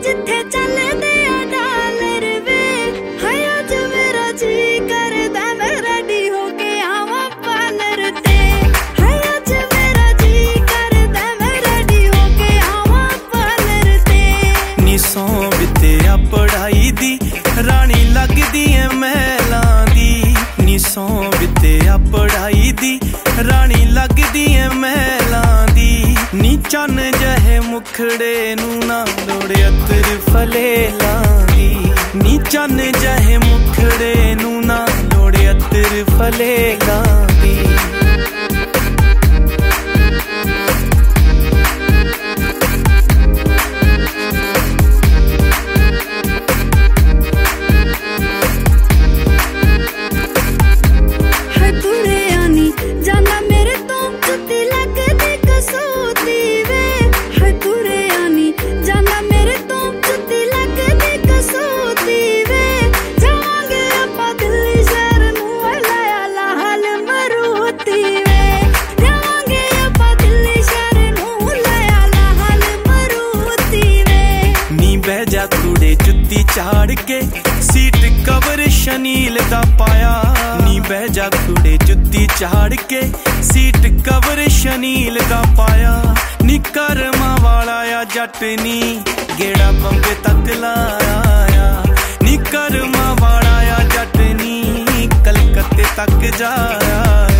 जिथे चलदे आ डॉलर वे है अज मेरा जी करदा मैं रेडी होके आवां पार्लर ते है अज मेरा जी करदा मैं रेडी होके आवां पार्लर ते नी सौ बित्या पढ़ाई दी रानी लगदी ऐ महलां दी नी सौ बित्या पढ़ाई दी रानी लगदी ऐ महलां दी नी चन जहे मुखड़े नू ना लोड़ अतर फलेलां दी नी चन जहे मुखड़े नू ना लोड़ अतर फलेलां दी बहजा कुड़े जुत्ती झाड़ के सीट कवर शनील दा पाया नी बहजा कुड़े जुत्ती झाड़ के सीट कवर शनील दा पाया नी करमा वाला या जट नी गेड़ा बंबे तक लाया नी करमा वाला या जट नी कलकत्ते तक जाया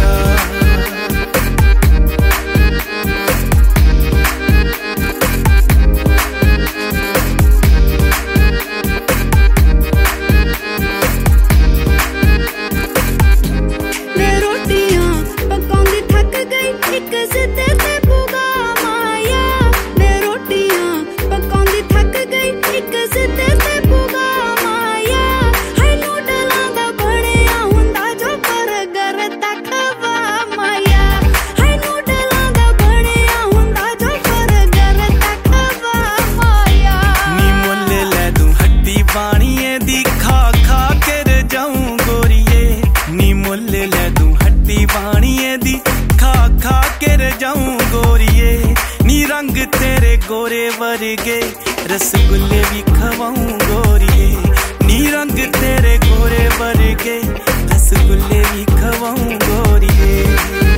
पानिए दी खा खा के रजाऊं गोरिए नी मुल ले दूं हट्टी पानिए दी खा खा के रजाऊं गोरिए नी रंग तेरे गोरे वर्गे रसगुल्ले भी खवाऊं गोरिए नी रंग तेरे गोरे वर्गे रसगुल्ले भी खवाऊं गोरिए।